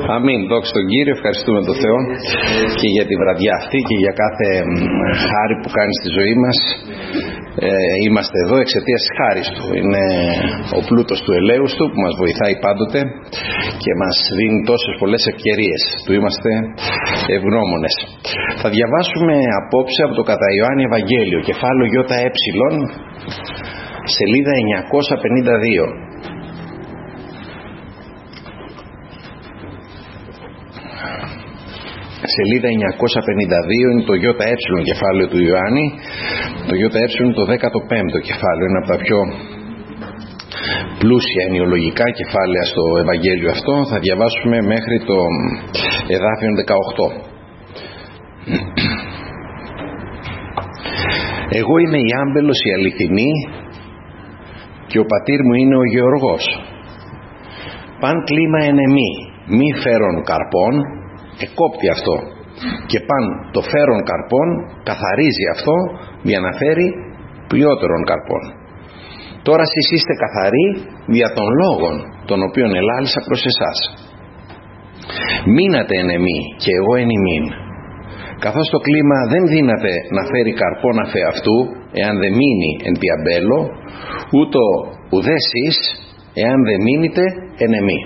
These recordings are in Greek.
Αμήν. Δόξα τον Κύριο, ευχαριστούμε τον Θεό και για τη βραδιά αυτή και για κάθε χάρη που κάνει στη ζωή μας. Είμαστε εδώ εξαιτίας της χάρης Του. Είναι ο πλούτος του ελέους Του που μας βοηθάει πάντοτε και μας δίνει τόσες πολλές ευκαιρίες. Του είμαστε ευγνώμονες. Θα διαβάσουμε απόψε από το κατά Ιωάννη Ευαγγέλιο, κεφάλαιο ΙΕ, σελίδα 952. Σελίδα 952 είναι το ΙΕ κεφάλαιο του Ιωάννη. Το ΙΕ είναι το 15ο κεφάλαιο, είναι από τα πιο πλούσια ενοιολογικά κεφάλαια στο Ευαγγέλιο αυτό. Θα διαβάσουμε μέχρι το εδάφιο 18. Εγώ είμαι η άμπελος η αληθινή και ο πατήρ μου είναι ο γεωργός. Παν κλίμα εν εμή μη φέρον καρπών, εκόπτει αυτό, και παν το φέρον καρπών καθαρίζει αυτό για να φέρει πλειότερον καρπών. Τώρα εσείς είστε καθαροί δια των λόγων των οποίων ελάλησα προς εσάς. Μείνατε εν εμή και εγώ εν ημίν. Καθώς το κλίμα δεν δύναται να φέρει καρπόν αφ' αυτού εάν δεν μείνει εν τη αμπέλο, ούτω ουδέ εσείς εάν δεν μείνετε εν εμή.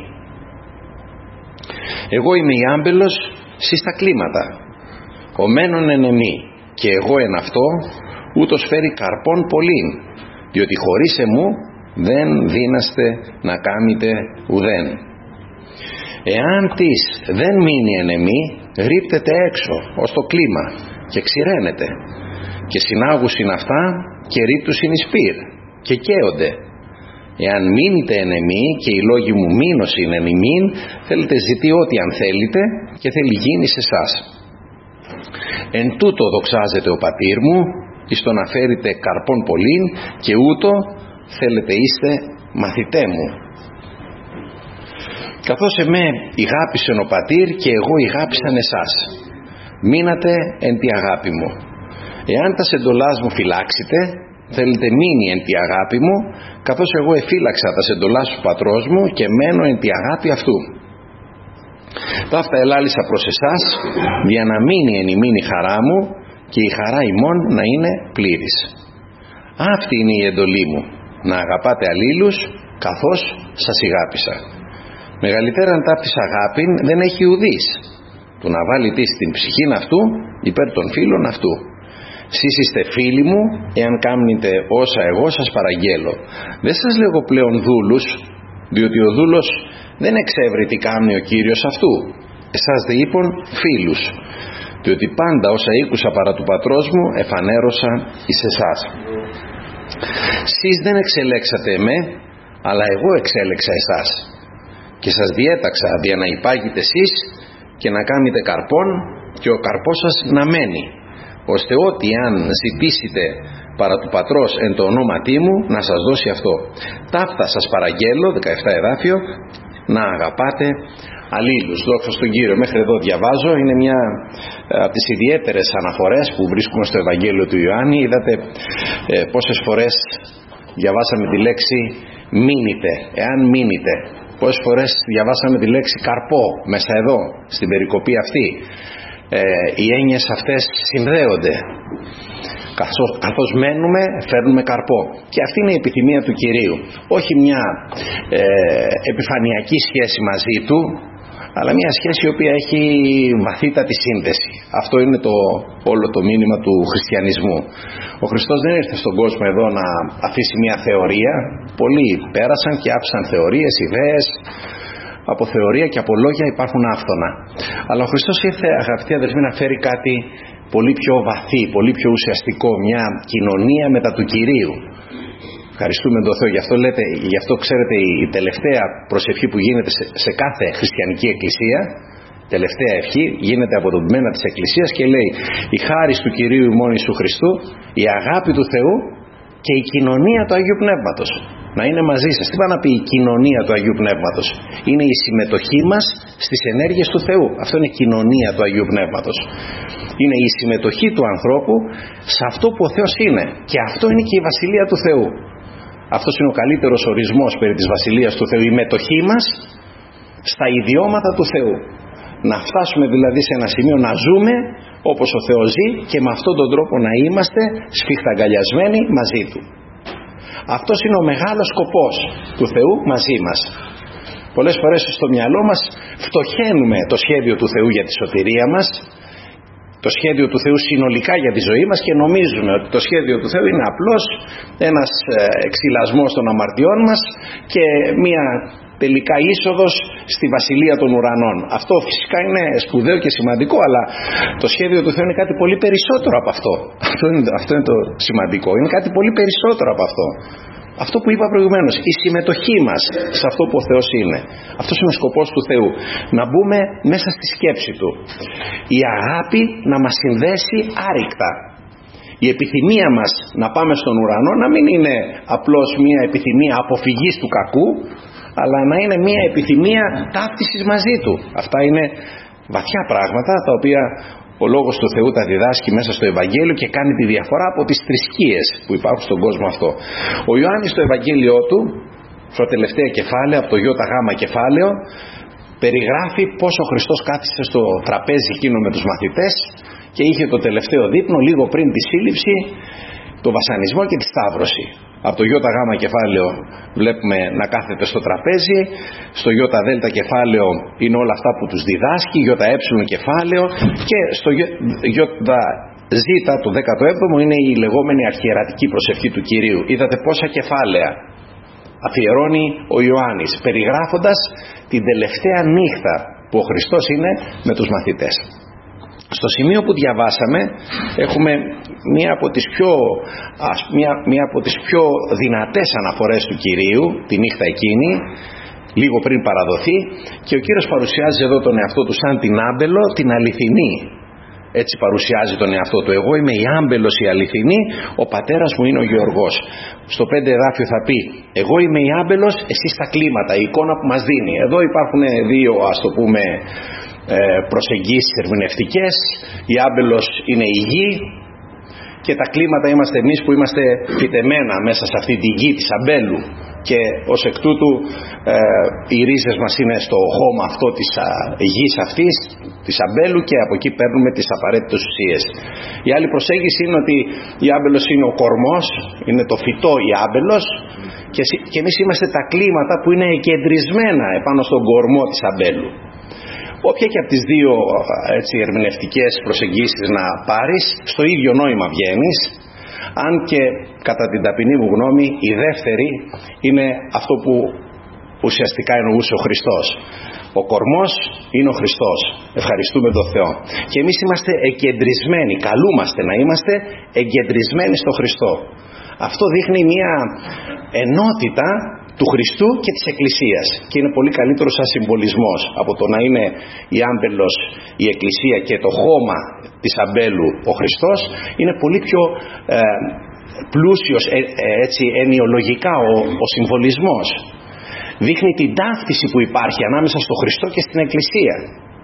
Εγώ είμαι η άμπελος, σεις τα κλίματα. Ο μένων εν εμή και εγώ εν αυτό, ούτως φέρει καρπόν πολλήν, διότι χωρίς εμού δεν δύναστε να κάμετε ουδέν. Εάν της δεν μείνει εν εμή, ρίπτεται έξω ως το κλίμα και ξηραίνεται, και συνάγουσιν αυτά και ρίπτουσιν εις πυρ και καίονται. Εάν μείνετε εν εμή και οι λόγοι μου μείνωσιν εν ημίν, θέλετε ζητεί ό,τι αν θέλετε και θέλει γίνει σε εσάς. Εν τούτο δοξάζεται ο πατήρ μου, εις το να φέρετε καρπόν πολλήν, και ούτω θέλετε είστε μαθητέ μου. Καθώς εμέ ηγάπησεν ο πατήρ και εγώ ηγάπησαν εσάς, μείνατε εν τη αγάπη μου. Εάν τα σεντολάς μου φυλάξετε, θέλετε μείνει εν τη αγάπη μου, καθώς εγώ εφύλαξα τα σεντολάς του πατρός μου και μένω εν τη αγάπη αυτού. Ταύτα ελάλησα προς εσάς, για να μείνει εν ημίν η χαρά μου και η χαρά ημών να είναι πλήρης. Αυτή είναι η εντολή μου, να αγαπάτε αλλήλους καθώς σας ηγάπησα. Μεγαλύτεραν ταύτης αγάπην δεν έχει ουδής, του να βάλει την ψυχήν αυτού υπέρ των φίλων αυτού. Σεις είστε φίλοι μου, εάν κάμνετε όσα εγώ σας παραγγέλω. Δεν σας λέγω πλέον δούλους, διότι ο δούλος δεν εξεύρει τι κάνει ο Κύριος αυτού. Εσάς δε είπων φίλους, διότι πάντα όσα ήκουσα παρά του πατρός μου εφανέρωσα εις εσάς. Σεις δεν εξελέξατε εμέ, αλλά εγώ εξέλεξα εσάς, και σας διέταξα δια να υπάγετε εσείς και να κάνετε καρπόν και ο καρπός σας να μένει, ώστε ό,τι αν ζητήσετε παρά του πατρός εν το ονόματί μου να σας δώσει αυτό. Ταύτα σας παραγγέλω, 17 εδάφιο, να αγαπάτε αλλήλους. Δόξα στον Κύριο. Μέχρι εδώ διαβάζω. Είναι μια από τις ιδιαίτερες αναφορές που βρίσκουμε στο Ευαγγέλιο του Ιωάννη. Είδατε πόσες φορές διαβάσαμε τη λέξη μείνετε, εάν μείνετε. Πόσες φορές διαβάσαμε τη λέξη καρπό μέσα εδώ, στην περικοπή αυτή. Οι έννοιες αυτές συνδέονται. Καθώς μένουμε φέρνουμε καρπό, και αυτή είναι η επιθυμία του Κυρίου. Όχι μια επιφανειακή σχέση μαζί Του, αλλά μια σχέση η οποία έχει βαθύτατη σύνδεση. Αυτό είναι όλο το μήνυμα του χριστιανισμού. Ο Χριστός δεν ήρθε στον κόσμο εδώ να αφήσει μια θεωρία. Πολλοί πέρασαν και άφησαν θεωρίες, ιδέες. Από θεωρία και από λόγια υπάρχουν άφθονα. Αλλά ο Χριστός ήρθε, αγαπητοί αδελφοί, να φέρει κάτι πολύ πιο βαθύ, πολύ πιο ουσιαστικό, μια κοινωνία μετά του Κυρίου. Ευχαριστούμε τον Θεό. Γι' αυτό ξέρετε, η τελευταία προσευχή που γίνεται σε κάθε χριστιανική εκκλησία, τελευταία ευχή, γίνεται από τον πμένα της εκκλησίας και λέει: η χάρις του Κυρίου ημών Ιησού Χριστού, η αγάπη του Θεού και η κοινωνία του Αγίου Πνεύματος να είναι μαζί σας. Τι πάει να πει η κοινωνία του Αγίου Πνεύματος? Είναι η συμμετοχή μας στις ενέργειες του Θεού. Αυτό είναι η κοινωνία του Αγίου Πνεύματος. Είναι η συμμετοχή του ανθρώπου σε αυτό που ο Θεός είναι. Και αυτό είναι και η Βασιλεία του Θεού. Αυτός είναι ο καλύτερος ορισμός περί της Βασιλείας του Θεού. Η μετοχή μας στα ιδιώματα του Θεού. Να φτάσουμε δηλαδή σε ένα σημείο να ζούμε όπως ο Θεός ζει και με αυτόν τον τρόπο να είμαστε σφιχταγκαλιασμένοι μαζί Του. Αυτός είναι ο μεγάλος σκοπός του Θεού μαζί μας. Πολλές φορές στο μυαλό μας φτωχαίνουμε το σχέδιο του Θεού για τη σωτηρία μας, το σχέδιο του Θεού συνολικά για τη ζωή μας, και νομίζουμε ότι το σχέδιο του Θεού είναι απλώς ένας εξυλασμός των αμαρτιών μας και μια τελικά είσοδος στη Βασιλεία των Ουρανών. Αυτό φυσικά είναι σπουδαίο και σημαντικό, αλλά το σχέδιο του Θεού είναι κάτι πολύ περισσότερο από αυτό. Αυτό είναι το σημαντικό. Είναι κάτι πολύ περισσότερο από αυτό. Αυτό που είπα προηγουμένως, η συμμετοχή μας σε αυτό που ο Θεός είναι. Αυτός είναι ο σκοπός του Θεού. Να μπούμε μέσα στη σκέψη Του. Η αγάπη να μας συνδέσει άρρηκτα. Η επιθυμία μας να πάμε στον ουρανό να μην είναι απλώς μια επιθυμία αποφυγής του κακού, αλλά να είναι μια επιθυμία ταύτισης μαζί Του. Αυτά είναι βαθιά πράγματα τα οποία ο Λόγος του Θεού τα διδάσκει μέσα στο Ευαγγέλιο και κάνει τη διαφορά από τις θρησκείες που υπάρχουν στον κόσμο αυτό. Ο Ιωάννης στο Ευαγγέλιό του, στο τελευταίο κεφάλαιο, από το ΙΓ κεφάλαιο, περιγράφει πως ο Χριστός κάθισε στο τραπέζι εκείνο με τους μαθητές και είχε το τελευταίο δείπνο λίγο πριν τη σύλληψη, το βασανισμό και τη σταύρωση. Από το ΙΓ κεφάλαιο βλέπουμε να κάθεται στο τραπέζι, στο ΙΔ κεφάλαιο είναι όλα αυτά που τους διδάσκει, ΙΕ κεφάλαιο, και στο ΙΖ το 17ο είναι η λεγόμενη αρχιερατική προσευχή του Κυρίου. Είδατε πόσα κεφάλαια αφιερώνει ο Ιωάννης, περιγράφοντας την τελευταία νύχτα που ο Χριστός είναι με τους μαθητές. Στο σημείο που διαβάσαμε έχουμε μία από τις πιο δυνατές αναφορές του Κυρίου τη νύχτα εκείνη, λίγο πριν παραδοθεί, και ο Κύριος παρουσιάζει εδώ τον εαυτό του σαν την άμπελο, την αληθινή. Έτσι παρουσιάζει τον εαυτό του. Εγώ είμαι η άμπελος η αληθινή, ο πατέρας μου είναι ο Γεωργός. Στο 5 εδάφιο θα πει, εγώ είμαι η άμπελος, εσείς τα κλίματα, η εικόνα που μας δίνει. Εδώ υπάρχουν δύο, ας το πούμε, προσεγγίσεις ερμηνευτικές. Η άμπελος είναι η γη και τα κλίματα είμαστε εμείς που είμαστε φυτεμένα μέσα σε αυτή τη γη της αμπέλου, και ως εκ τούτου οι ρίζες μας είναι στο χώμα αυτό της γης αυτής, της αμπέλου, και από εκεί παίρνουμε τις απαραίτητες ουσίες. Η άλλη προσέγγιση είναι ότι η άμπελος είναι ο κορμός, είναι το φυτό η άμπελος, και εμείς είμαστε τα κλίματα που είναι εγκεντρισμένα επάνω στον κορμό της αμπέλου. Όποια και από τις δύο ερμηνευτικές προσεγγίσεις να πάρεις, στο ίδιο νόημα βγαίνεις, αν και κατά την ταπεινή μου γνώμη η δεύτερη είναι αυτό που ουσιαστικά εννοούσε ο Χριστός. Ο κορμός είναι ο Χριστός. Ευχαριστούμε τον Θεό. Και εμείς είμαστε εγκεντρισμένοι, καλούμαστε να είμαστε εγκεντρισμένοι στο Χριστό. Αυτό δείχνει μια ενότητα του Χριστού και της Εκκλησίας, και είναι πολύ καλύτερο σαν συμβολισμός από το να είναι η άμπελος η Εκκλησία και το χώμα της αμπέλου ο Χριστός. Είναι πολύ πιο πλούσιος έτσι ενοιολογικά ο συμβολισμός. Δείχνει την ταύτιση που υπάρχει ανάμεσα στο Χριστό και στην Εκκλησία.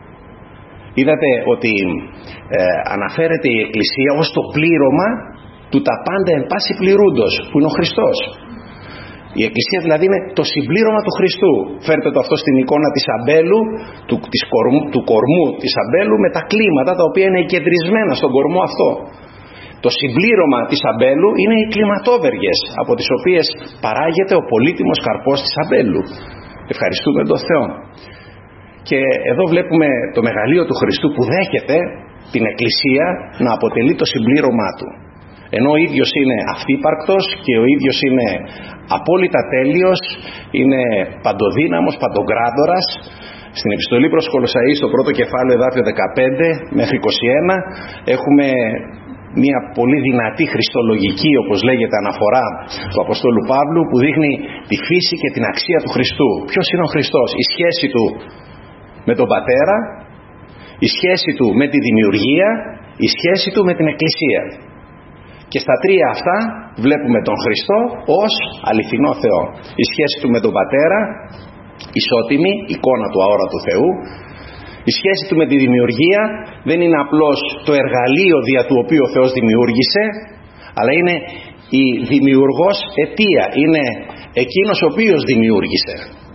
Είδατε ότι αναφέρεται η Εκκλησία ως το πλήρωμα του τα πάντα εν πάση πληρούντος, που είναι ο Χριστός. Η Εκκλησία δηλαδή είναι το συμπλήρωμα του Χριστού. Φέρτε το αυτό στην εικόνα της αμπέλου, του κορμού της αμπέλου, με τα κλίματα τα οποία είναι εγκεντρισμένα στον κορμό αυτό. Το συμπλήρωμα της αμπέλου είναι οι κλιματόβεργες, από τις οποίες παράγεται ο πολύτιμος καρπός της αμπέλου. Ευχαριστούμε τον Θεό. Και εδώ βλέπουμε το μεγαλείο του Χριστού που δέχεται την Εκκλησία να αποτελεί το συμπλήρωμά του. Ενώ ο ίδιος είναι αυτύπαρκτος και ο ίδιος είναι απόλυτα τέλειος, είναι παντοδύναμος, παντογκράδορας. Στην επιστολή προς Κολοσσαείς, στο πρώτο κεφάλαιο, εδάφιο 15 μέχρι 21, έχουμε μια πολύ δυνατή χριστολογική, όπως λέγεται, αναφορά του Αποστόλου Παύλου, που δείχνει τη φύση και την αξία του Χριστού. Ποιος είναι ο Χριστός? Η σχέση του με τον Πατέρα, η σχέση του με τη δημιουργία, η σχέση του με την Εκκλησία. Και στα τρία αυτά βλέπουμε τον Χριστό ως αληθινό Θεό. Η σχέση του με τον Πατέρα, ισότιμη, εικόνα του αόρατου Θεού. Η σχέση του με τη δημιουργία δεν είναι απλώς το εργαλείο δια του οποίου ο Θεός δημιούργησε, αλλά είναι η δημιουργός αιτία, είναι εκείνος ο οποίος δημιούργησε.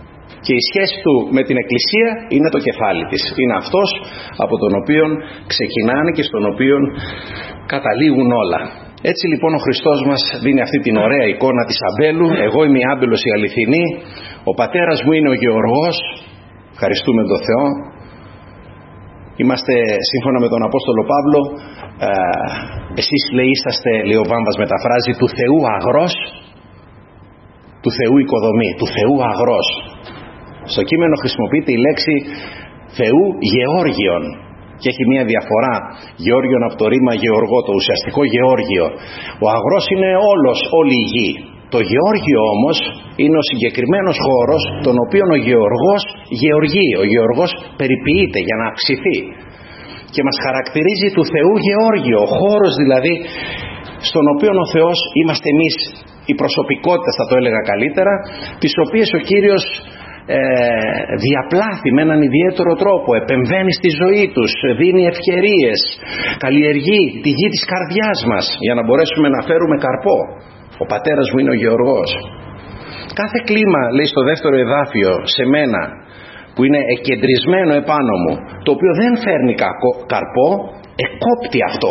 Και η σχέση του με την Εκκλησία είναι το κεφάλι της. Είναι αυτός από τον οποίο ξεκινάνε και στον οποίο καταλήγουν όλα. Έτσι λοιπόν ο Χριστός μας δίνει αυτή την ωραία εικόνα της αμπέλου. Εγώ είμαι η άμπελος η αληθινή, ο πατέρας μου είναι ο Γεωργός. Ευχαριστούμε τον Θεό. Είμαστε σύμφωνα με τον Απόστολο Παύλο, εσείς λέει είσαστε, λέει ο Βάμβας μεταφράζει, του Θεού αγρός, του Θεού οικοδομή, του Θεού αγρός. Στο κείμενο χρησιμοποιείται η λέξη Θεού Γεώργιον και έχει μια διαφορά Γεώργιον από το ρήμα Γεωργό, το ουσιαστικό Γεώργιο. Ο αγρός είναι όλη η γη. Το Γεώργιο όμως είναι ο συγκεκριμένος χώρος τον οποίο ο Γεωργός γεωργεί, ο Γεωργός περιποιείται για να αυξηθεί και μας χαρακτηρίζει του Θεού Γεώργιο, ο χώρος δηλαδή στον οποίο ο Θεός είμαστε εμείς, οι προσωπικότητες θα το έλεγα καλύτερα, τις οποίες ο Κύριος διαπλάθει με έναν ιδιαίτερο τρόπο, επεμβαίνει στη ζωή τους, δίνει ευκαιρίες, καλλιεργεί τη γη της καρδιάς μας για να μπορέσουμε να φέρουμε καρπό. Ο πατέρας μου είναι ο Γεωργός. Κάθε κλίμα, λέει στο δεύτερο εδάφιο, σε μένα που είναι εκκεντρισμένο επάνω μου, το οποίο δεν φέρνει καρπό, εκόπτει αυτό,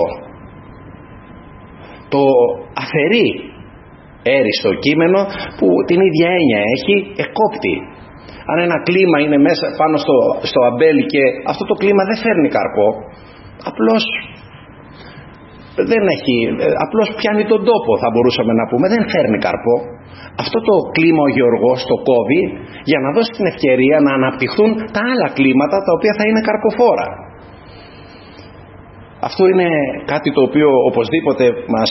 το αφαιρεί. Έριστο κείμενο που την ίδια έννοια έχει, εκόπτει. Αν ένα κλίμα είναι μέσα πάνω στο αμπέλι και αυτό το κλίμα δεν φέρνει καρπό, απλώς πιάνει τον τόπο, θα μπορούσαμε να πούμε, δεν φέρνει καρπό. Αυτό το κλίμα ο Γεωργός το κόβει για να δώσει την ευκαιρία να αναπτυχθούν τα άλλα κλίματα τα οποία θα είναι καρποφόρα. Αυτό είναι κάτι το οποίο οπωσδήποτε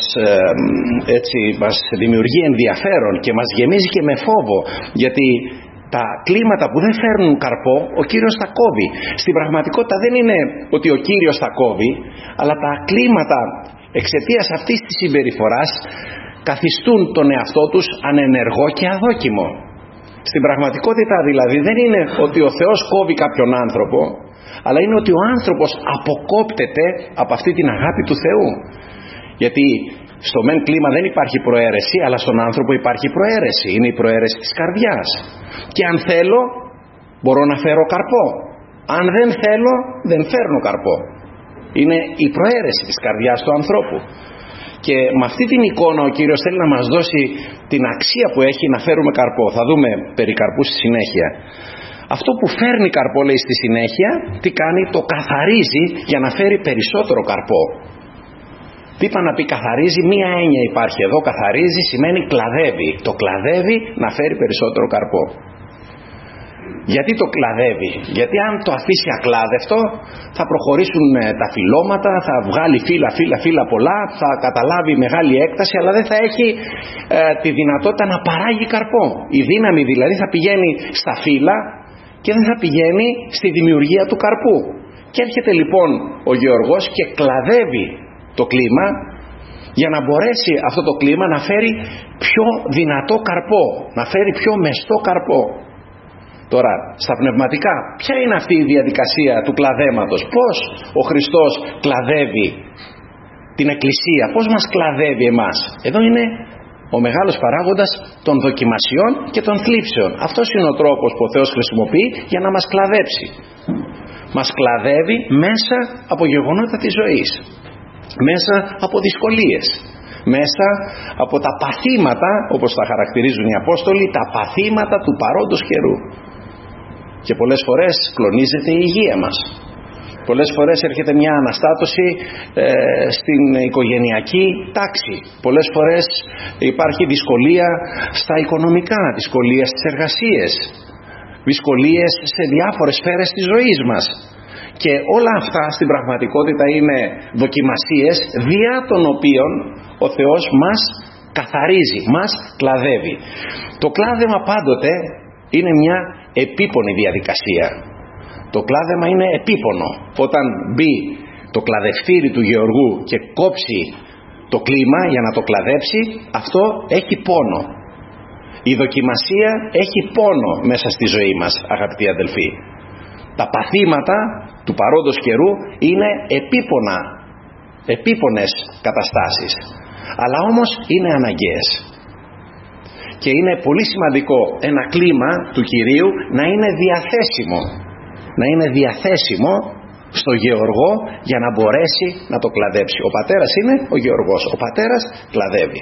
μας δημιουργεί ενδιαφέρον και μας γεμίζει και με φόβο, γιατί τα κλίματα που δεν φέρνουν καρπό ο Κύριος τα κόβει. Στην πραγματικότητα δεν είναι ότι ο Κύριος τα κόβει, αλλά τα κλίματα εξαιτίας αυτής της συμπεριφοράς καθιστούν τον εαυτό τους ανενεργό και αδόκιμο. Στην πραγματικότητα δηλαδή δεν είναι ότι ο Θεός κόβει κάποιον άνθρωπο, αλλά είναι ότι ο άνθρωπος αποκόπτεται από αυτή την αγάπη του Θεού. Γιατί στο μεν κλίμα δεν υπάρχει προαίρεση, αλλά στον άνθρωπο υπάρχει προαίρεση. Είναι η προαίρεση της καρδιάς. Και αν θέλω μπορώ να φέρω καρπό. Αν δεν θέλω δεν φέρνω καρπό. Είναι η προαίρεση της καρδιάς του ανθρώπου. Και με αυτή την εικόνα ο Κύριος θέλει να μας δώσει την αξία που έχει να φέρουμε καρπό. Θα δούμε περί καρπού στη συνέχεια. Αυτό που φέρνει καρπό, λέει στη συνέχεια, τι κάνει? Το καθαρίζει για να φέρει περισσότερο καρπό. Τι είπα να πει καθαρίζει? Μία έννοια υπάρχει εδώ. Καθαρίζει σημαίνει κλαδεύει. Το κλαδεύει να φέρει περισσότερο καρπό. Γιατί το κλαδεύει? Γιατί αν το αφήσει ακλάδευτο θα προχωρήσουν τα φυλλώματα, θα βγάλει φύλλα πολλά, θα καταλάβει μεγάλη έκταση, αλλά δεν θα έχει τη δυνατότητα να παράγει καρπό. Η δύναμη δηλαδή θα πηγαίνει στα φύλλα και δεν θα πηγαίνει στη δημιουργία του καρπού. Και έρχεται λοιπόν ο Γεωργός και κλαδεύει το κλίμα για να μπορέσει αυτό το κλίμα να φέρει πιο δυνατό καρπό, να φέρει πιο μεστό καρπό. Τώρα, στα πνευματικά, ποια είναι αυτή η διαδικασία του κλαδέματος? Πώς ο Χριστός κλαδεύει την Εκκλησία, πώς μας κλαδεύει εμάς? Εδώ είναι ο μεγάλος παράγοντας των δοκιμασιών και των θλίψεων. Αυτός είναι ο τρόπος που ο Θεός χρησιμοποιεί για να μας κλαδέψει. Μας κλαδεύει μέσα από γεγονότα της ζωής, μέσα από δυσκολίες, μέσα από τα παθήματα, όπως τα χαρακτηρίζουν οι Απόστολοι, τα παθήματα του παρόντος καιρού. Και πολλές φορές κλονίζεται η υγεία μας. Πολλές φορές έρχεται μια αναστάτωση στην οικογενειακή τάξη. Πολλές φορές υπάρχει δυσκολία στα οικονομικά, δυσκολία στις εργασίες, δυσκολίες σε διάφορες σφαίρες της ζωής μας. Και όλα αυτά στην πραγματικότητα είναι δοκιμασίες διά των οποίων ο Θεός μας καθαρίζει, μας κλαδεύει. Το κλάδεμα πάντοτε είναι μια επίπονη διαδικασία. Το κλάδεμα είναι επίπονο. Όταν μπει το κλαδευτήρι του Γεωργού και κόψει το κλίμα για να το κλαδέψει, αυτό έχει πόνο. Η δοκιμασία έχει πόνο μέσα στη ζωή μας, αγαπητοί αδελφοί. Τα παθήματα του παρόντος καιρού είναι επίπονες καταστάσεις, αλλά όμως είναι αναγκαίες. και είναι πολύ σημαντικό ένα κλίμα του Κυρίου να είναι διαθέσιμο. Να είναι διαθέσιμο στο γεωργό για να μπορέσει να το κλαδέψει. Ο πατέρας είναι ο γεωργός, ο πατέρας κλαδεύει.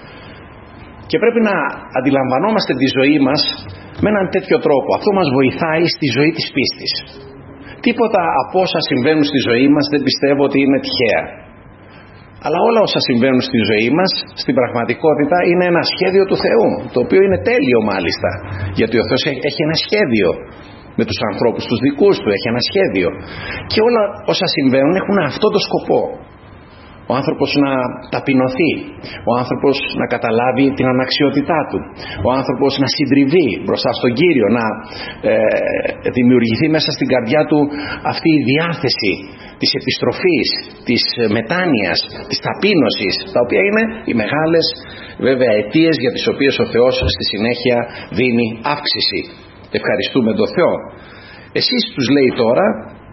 Και πρέπει να αντιλαμβανόμαστε τη ζωή μας με έναν τέτοιο τρόπο. Αυτό μας βοηθάει στη ζωή της πίστης. Τίποτα από όσα συμβαίνουν στη ζωή μας δεν πιστεύω ότι είναι τυχαία. Αλλά όλα όσα συμβαίνουν στη ζωή μας, στην πραγματικότητα είναι ένα σχέδιο του Θεού, το οποίο είναι τέλειο μάλιστα. Γιατί ο Θεός έχει ένα σχέδιο με τους ανθρώπους τους δικούς του, έχει ένα σχέδιο. Και όλα όσα συμβαίνουν έχουν αυτό το σκοπό. Ο άνθρωπος να ταπεινωθεί, ο άνθρωπος να καταλάβει την αναξιότητά του, ο άνθρωπος να συντριβεί μπροστά στον Κύριο, να δημιουργηθεί μέσα στην καρδιά του αυτή η διάθεση της επιστροφής, της μετάνοιας, της ταπείνωσης, τα οποία είναι οι μεγάλες βέβαια αιτίες για τις οποίες ο Θεός στη συνέχεια δίνει αύξηση. Ευχαριστούμε τον Θεό. Εσείς, τους λέει τώρα,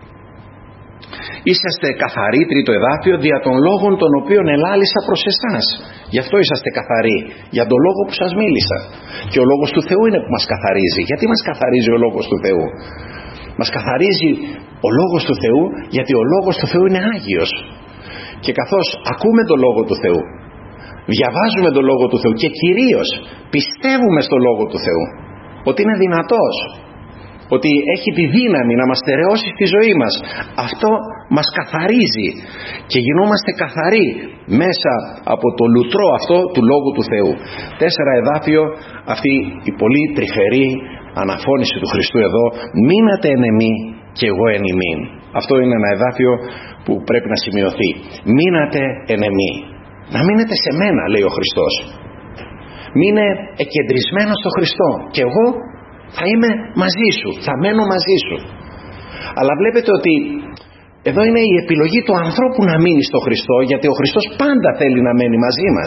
είσαστε καθαροί, τρίτο εδάφιο, δια των λόγων των οποίων ελάλησα προς εσάς. Γι' αυτό είσαστε καθαροί, για τον λόγο που σας μίλησα. Και ο λόγος του Θεού είναι που μας καθαρίζει. Γιατί μας καθαρίζει ο λόγος του Θεού? Μας καθαρίζει ο λόγος του Θεού γιατί ο λόγος του Θεού είναι Άγιος. Και καθώς ακούμε τον λόγο του Θεού, διαβάζουμε τον λόγο του Θεού και κυρίως πιστεύουμε στο λόγο του Θεού, ότι είναι δυνατός, ότι έχει τη δύναμη να μας στερεώσει στη ζωή μας, αυτό μας καθαρίζει και γινόμαστε καθαροί μέσα από το λουτρό αυτό του Λόγου του Θεού. 4 εδάφιο, αυτή η πολύ τρυφερή αναφώνηση του Χριστού εδώ, μείνατε εν εμή και εγώ εν ημίν. Αυτό είναι ένα εδάφιο που πρέπει να σημειωθεί. Μείνατε εν εμή. Να μείνετε σε μένα, λέει ο Χριστός. Μείνε εκεντρισμένο στο Χριστό και εγώ θα είμαι μαζί σου, θα μένω μαζί σου. Αλλά βλέπετε ότι εδώ είναι η επιλογή του ανθρώπου να μείνει στο Χριστό, γιατί ο Χριστός πάντα θέλει να μένει μαζί μας.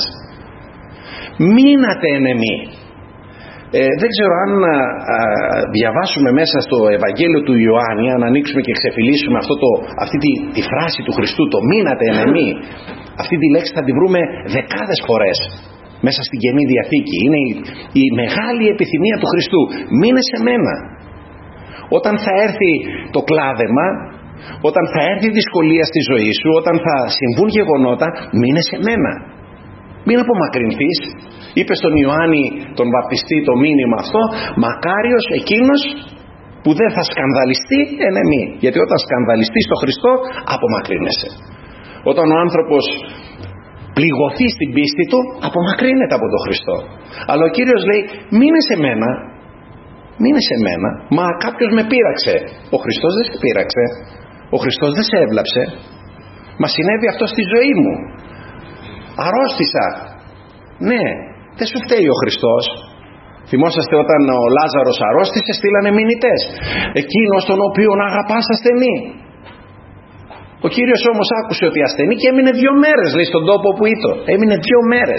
Μείνατε εν εμή. Δεν ξέρω αν διαβάσουμε μέσα στο Ευαγγέλιο του Ιωάννη, αν ανοίξουμε και ξεφυλίσουμε αυτή τη φράση του Χριστού, το μείνατε εν εμή. Αυτή τη λέξη θα τη βρούμε δεκάδες φορές μέσα στην Καινή Διαθήκη. Είναι η μεγάλη επιθυμία του Χριστού. Μείνε σε μένα. Όταν θα έρθει το κλάδεμα, όταν θα έρθει η δυσκολία στη ζωή σου, όταν θα συμβούν γεγονότα, μείνε σε μένα. Μην απομακρυνθείς. Είπε στον Ιωάννη τον βαπτιστή το μήνυμα αυτό, μακάριος εκείνος που δεν θα σκανδαλιστεί εν εμή. Γιατί όταν σκανδαλιστεί στο Χριστό, απομακρύνεσαι. Όταν ο άνθρωπος πληγωθεί στην πίστη του, απομακρύνεται από τον Χριστό. Αλλά ο Κύριος λέει, μείνε σε μένα. Μείνε σε μένα. Μα κάποιος με πείραξε. Ο Χριστός δεν σε πείραξε. Ο Χριστός δεν σε έβλαψε. Μα συνέβη αυτό στη ζωή μου. Αρρώστησα. Ναι, δεν σου φταίει ο Χριστός. Θυμόσαστε όταν ο Λάζαρος αρρώστησε, στείλανε μηνυτές. Εκείνος τον οποίον αγαπάς ασθενεί. Ο Κύριος όμως άκουσε ότι ασθενεί και έμεινε 2 μέρες, λέει, στον τόπο που ήτο. Έμεινε 2 μέρες.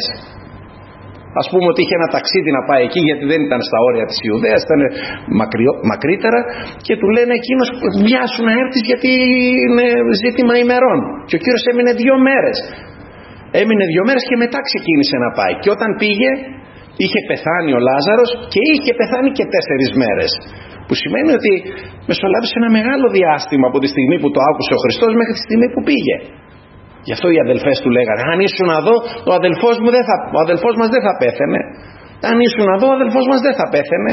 Ας πούμε ότι είχε ένα ταξίδι να πάει εκεί, γιατί δεν ήταν στα όρια της Ιουδαίας, ήταν μακρύτερα, και του λένε εκείνος, βιάσου να έρθεις γιατί είναι ζήτημα ημερών. Και ο Κύριος έμεινε 2 μέρες. Έμεινε 2 μέρες και μετά ξεκίνησε να πάει. Και όταν πήγε, είχε πεθάνει ο Λάζαρος και είχε πεθάνει και 4 μέρες. Που σημαίνει ότι μεσολάβησε ένα μεγάλο διάστημα από τη στιγμή που το άκουσε ο Χριστός μέχρι τη στιγμή που πήγε. Γι' αυτό οι αδελφές του λέγανε, αν ήσουν εδώ, ο αδελφός μας δεν θα πέθαινε. Αν ήσουν εδώ, ο αδελφός μας δεν θα πέθαινε.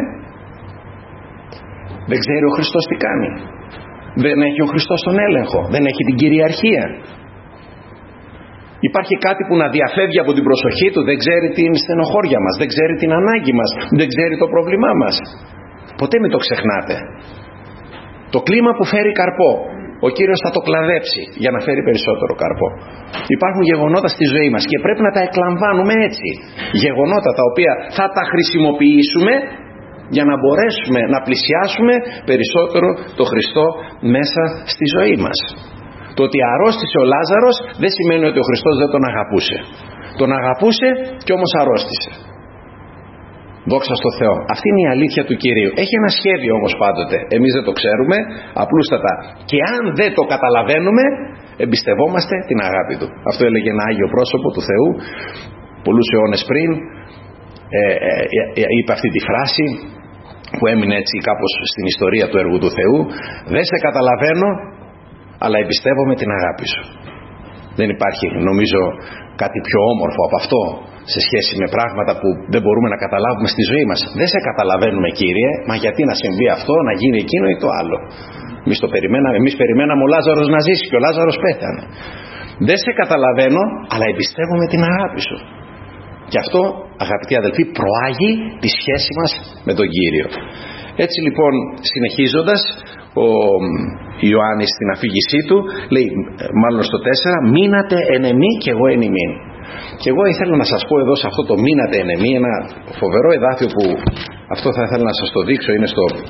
Δεν ξέρει ο Χριστός τι κάνει. Δεν έχει ο Χριστός τον έλεγχο. Δεν έχει την κυριαρχία. Υπάρχει κάτι που να διαφεύγει από την προσοχή του. Δεν ξέρει την στενοχώρια μας. Δεν ξέρει την ανάγκη μας. Δεν ξέρει το πρόβλημά μας. Ποτέ μην το ξεχνάτε. Το κλίμα που φέρει καρπό, ο Κύριος θα το κλαδέψει για να φέρει περισσότερο καρπό. Υπάρχουν γεγονότα στη ζωή μας και πρέπει να τα εκλαμβάνουμε έτσι. Γεγονότα τα οποία θα τα χρησιμοποιήσουμε για να μπορέσουμε να πλησιάσουμε περισσότερο το Χριστό μέσα στη ζωή μας. Το ότι αρρώστησε ο Λάζαρος δεν σημαίνει ότι ο Χριστός δεν τον αγαπούσε. Τον αγαπούσε και όμως αρρώστησε. Δόξα στο Θεό. Αυτή είναι η αλήθεια του Κυρίου. Έχει ένα σχέδιο όμως πάντοτε. Εμείς δεν το ξέρουμε, απλούστατα. Και αν δεν το καταλαβαίνουμε, εμπιστευόμαστε την αγάπη του. Αυτό έλεγε ένα Άγιο πρόσωπο του Θεού πολλούς αιώνες πριν. είπε αυτή τη φράση που έμεινε έτσι κάπως στην ιστορία του έργου του Θεού: δεν σε καταλαβαίνω, αλλά εμπιστεύομαι την αγάπη σου. Δεν υπάρχει, νομίζω, κάτι πιο όμορφο από αυτό σε σχέση με πράγματα που δεν μπορούμε να καταλάβουμε στη ζωή μας. Δεν σε καταλαβαίνουμε, Κύριε, μα γιατί να συμβεί αυτό, να γίνει εκείνο ή το άλλο. Εμείς περιμέναμε ο Λάζαρος να ζήσει και ο Λάζαρος πέθανε. Δεν σε καταλαβαίνω, αλλά εμπιστεύομαι την αγάπη σου. Και αυτό, αγαπητοί αδελφοί, προάγει τη σχέση μας με τον Κύριο. Έτσι λοιπόν, συνεχίζοντας, ο Ιωάννης στην αφήγησή του λέει, μάλλον στο 4, μείνατε εν εμεί και εγώ εν ημίν. Και εγώ ήθελα να σας πω εδώ σε αυτό το μείνατε εν εμεί ένα φοβερό εδάφιο που αυτό θα ήθελα να σας το δείξω. Είναι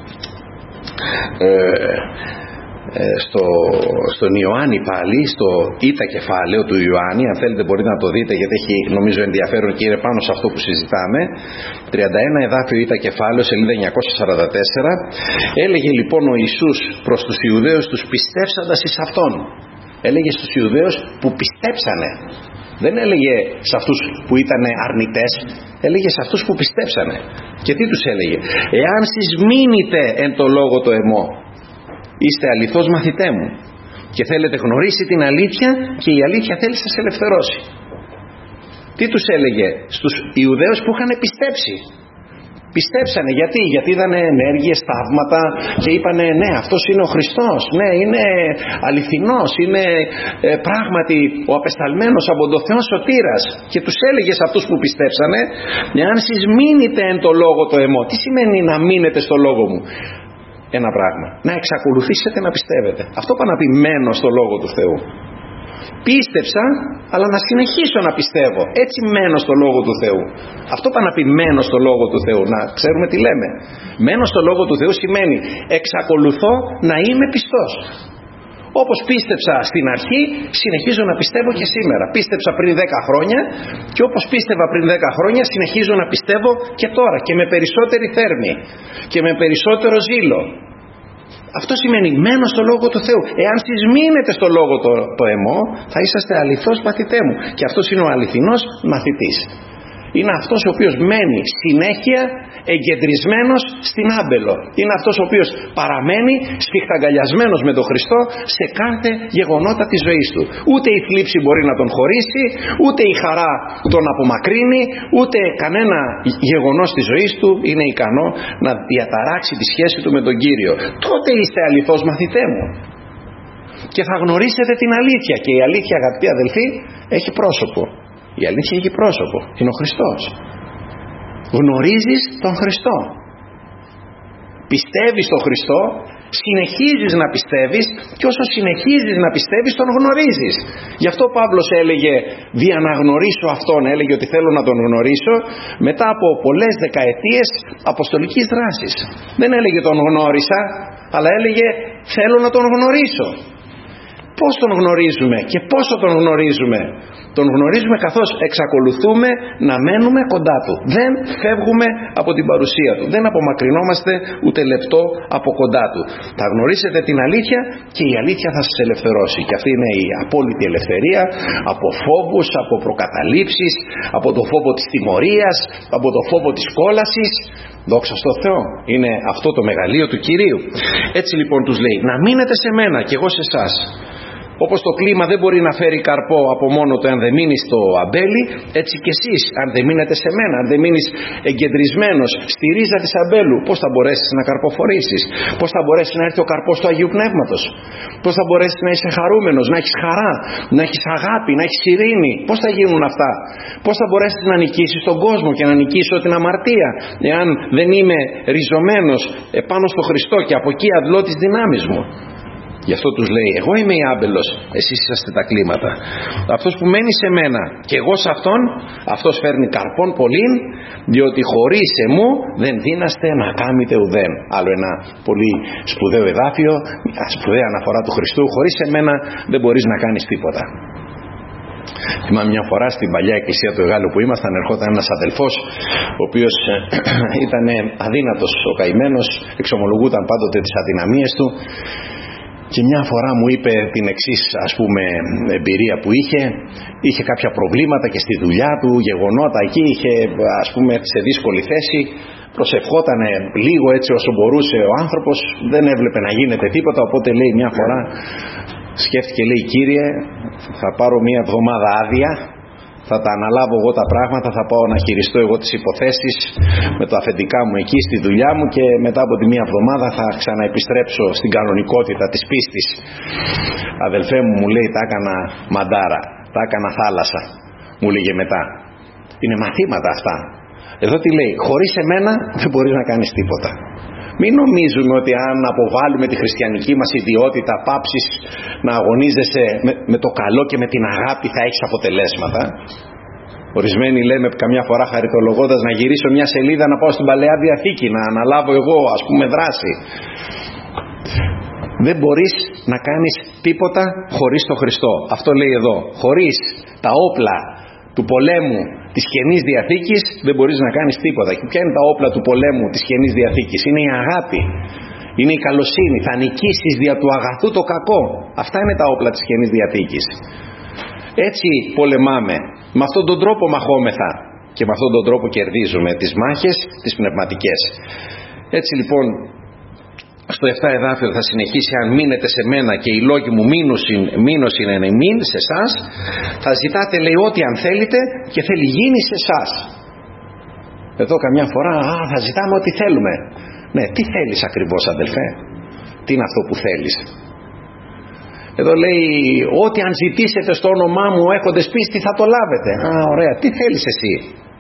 στον Ιωάννη πάλι, στο Ήτα κεφάλαιο του Ιωάννη. Αν θέλετε μπορείτε να το δείτε, γιατί έχει νομίζω ενδιαφέρον και είναι πάνω σε αυτό που συζητάμε. 31 εδάφιο Ήτα κεφάλαιο, σελίδα 944. Έλεγε λοιπόν ο Ιησούς προς τους Ιουδαίους, τους πιστεύσαντας εις Αυτόν. Έλεγε στους Ιουδαίους που πιστέψανε. Δεν έλεγε σε αυτούς που ήταν αρνητές, έλεγε σε αυτούς που πιστέψανε. Και τι τους έλεγε? Εάν σεις μείνετε εν το λόγο το εμό, είστε αληθώς μαθητέ μου και θέλετε γνωρίσει την αλήθεια και η αλήθεια θέλει σας ελευθερώσει. Τι τους έλεγε στους Ιουδαίους που είχαν πιστέψει? Πιστέψανε γιατί είδανε ενέργειες, θαύματα και είπανε ναι, αυτός είναι ο Χριστός, ναι, είναι αληθινός, είναι πράγματι ο απεσταλμένος από τον Θεό σωτήρας. Και τους έλεγε σε αυτούς που πιστέψανε, εάν σεις μείνετε εν το λόγο το εμό. Τι σημαίνει να μείνετε στο λόγο μου? Ένα πράγμα, να εξακολουθήσετε να πιστεύετε. Αυτό πάει να πει μένω στο λόγο του Θεού. Πίστεψα, αλλά να συνεχίσω να πιστεύω. Έτσι μένω στο λόγο του Θεού. Αυτό πάει να πει μένω στο λόγο του Θεού. Να ξέρουμε τι λέμε. Μένω στο λόγο του Θεού σημαίνει εξακολουθώ να είμαι πιστός. Όπως πίστεψα στην αρχή, συνεχίζω να πιστεύω και σήμερα. Πίστεψα πριν 10 χρόνια και όπως πίστευα πριν 10 χρόνια, συνεχίζω να πιστεύω και τώρα και με περισσότερη θέρμη και με περισσότερο ζήλο. Αυτό σημαίνει μένω στο λόγο του Θεού. Εάν σεις μείνετε στο λόγο το εμό, θα είσαστε αληθώς μαθητέ μου. Και αυτός είναι ο αληθινός μαθητής. Είναι αυτός ο οποίος μένει συνέχεια εγκεντρισμένος στην άμπελο. Είναι αυτός ο οποίος παραμένει σφιχταγκαλιασμένος με τον Χριστό σε κάθε γεγονότα της ζωής του. Ούτε η θλίψη μπορεί να τον χωρίσει, ούτε η χαρά τον απομακρύνει, ούτε κανένα γεγονός της ζωής του είναι ικανό να διαταράξει τη σχέση του με τον Κύριο. Τότε είστε αληθώς μαθητέ μου και θα γνωρίσετε την αλήθεια. Και η αλήθεια, αγαπητοί αδελφοί, έχει πρόσωπο. Η αλήθεια έχει πρόσωπο. Είναι ο Χριστός. Γνωρίζεις τον Χριστό. Πιστεύεις τον Χριστό. Συνεχίζεις να πιστεύεις. Και όσο συνεχίζεις να πιστεύεις, τον γνωρίζεις. Γι' αυτό ο Παύλος έλεγε δια να γνωρίσω αυτόν. Έλεγε ότι θέλω να τον γνωρίσω μετά από πολλές δεκαετίες αποστολικής δράσης. Δεν έλεγε τον γνώρισα, αλλά έλεγε θέλω να τον γνωρίσω. Πώς τον γνωρίζουμε και πόσο τον γνωρίζουμε? Τον γνωρίζουμε καθώς εξακολουθούμε να μένουμε κοντά του. Δεν φεύγουμε από την παρουσία του. Δεν απομακρυνόμαστε ούτε λεπτό από κοντά του. Θα γνωρίσετε την αλήθεια και η αλήθεια θα σας ελευθερώσει. Και αυτή είναι η απόλυτη ελευθερία από φόβους, από προκαταλήψεις, από το φόβο της τιμωρίας, από το φόβο της κόλασης. Δόξα στο Θεό. Είναι αυτό το μεγαλείο του Κυρίου. Έτσι λοιπόν τους λέει να μείνετε σε μένα και εγώ σε εσάς. Όπως το κλίμα δεν μπορεί να φέρει καρπό από μόνο του αν δεν μείνει στο αμπέλι, έτσι και εσείς αν δεν μείνετε σε μένα, αν δεν μείνεις εγκεντρισμένος στη ρίζα της αμπέλου, πώς θα μπορέσεις να καρποφορήσεις? Πώς θα μπορέσει να έρθει ο καρπός του Αγίου Πνεύματος? Πώς θα μπορέσεις να είσαι χαρούμενος, να έχεις χαρά, να έχεις αγάπη, να έχεις ειρήνη? Πώς θα γίνουν αυτά? Πώς θα μπορέσεις να νικήσεις τον κόσμο και να νικήσω την αμαρτία, εάν δεν είμαι ριζωμένος επάνω στο Χριστό και από εκεί αντλώ τις δυνάμεις μου? Γι' αυτό τους λέει εγώ είμαι η άμπελος, εσείς είσαστε τα κλίματα. Αυτός που μένει σε μένα και εγώ σε αυτόν, αυτός φέρνει καρπόν πολλήν, διότι χωρίς εμού δεν δύναστε να κάμετε ουδέν. Άλλο ένα πολύ σπουδαίο εδάφιο, μια σπουδαία αναφορά του Χριστού. Χωρίς εμένα δεν μπορείς να κάνεις τίποτα. Θυμάμαι μια φορά στην παλιά εκκλησία του Εγάλου που ήμασταν, ερχόταν ένας αδελφός ο οποίος ήταν αδύνατος, ο καημένος, εξομολογούταν πάντοτε τις αδυναμίες του. Και μια φορά μου είπε την εξής, ας πούμε, εμπειρία που είχε κάποια προβλήματα και στη δουλειά του, γεγονότα εκεί, είχε, ας πούμε, σε δύσκολη θέση, προσευχότανε λίγο έτσι όσο μπορούσε ο άνθρωπος, δεν έβλεπε να γίνεται τίποτα, οπότε λέει μια φορά, σκέφτηκε, λέει, Κύριε, θα πάρω μια εβδομάδα άδεια, θα τα αναλάβω εγώ τα πράγματα, θα πάω να χειριστώ εγώ τις υποθέσεις με τα αφεντικά μου εκεί στη δουλειά μου και μετά από τη μία εβδομάδα θα ξαναεπιστρέψω στην κανονικότητα της πίστης. Αδελφέ μου, μου λέει, τα έκανα μαντάρα, τα έκανα θάλασσα, μου λέγε μετά. Είναι μαθήματα αυτά. Εδώ τι λέει, χωρίς εμένα δεν μπορείς να κάνεις τίποτα. Μην νομίζουμε ότι αν αποβάλουμε τη χριστιανική μας ιδιότητα, πάψεις να αγωνίζεσαι με το καλό και με την αγάπη, θα έχεις αποτελέσματα. Ορισμένοι λέμε καμιά φορά χαριτολογώντας, να γυρίσω μια σελίδα, να πάω στην Παλαιά Διαθήκη, να αναλάβω εγώ, ας πούμε, δράση. Δεν μπορείς να κάνεις τίποτα χωρίς τον Χριστό. Αυτό λέει εδώ. Χωρίς τα όπλα του πολέμου της Καινής Διαθήκης δεν μπορείς να κάνεις τίποτα. Και ποια είναι τα όπλα του πολέμου της Καινής Διαθήκης? Είναι η αγάπη, είναι η καλοσύνη. Θα νικήσεις δια του αγαθού το κακό. Αυτά είναι τα όπλα της Καινής Διαθήκης. Έτσι πολεμάμε. Με αυτόν τον τρόπο μαχόμεθα και με αυτόν τον τρόπο κερδίζουμε τις μάχες τις πνευματικές. Έτσι λοιπόν, στο 7 εδάφιο θα συνεχίσει, αν μείνετε σε μένα και οι λόγοι μου μείνωσιν εν εμήν, σε εσάς, θα ζητάτε, λέει, ό,τι αν θέλετε και θέλει γίνει σε εσάς. Εδώ καμιά φορά θα ζητάμε ό,τι θέλουμε. Ναι, τι θέλεις ακριβώς, αδελφέ? Τι είναι αυτό που θέλεις? Εδώ λέει, ό,τι αν ζητήσετε στο όνομά μου έχοντες πίστη θα το λάβετε. Ωραία, τι θέλεις εσύ?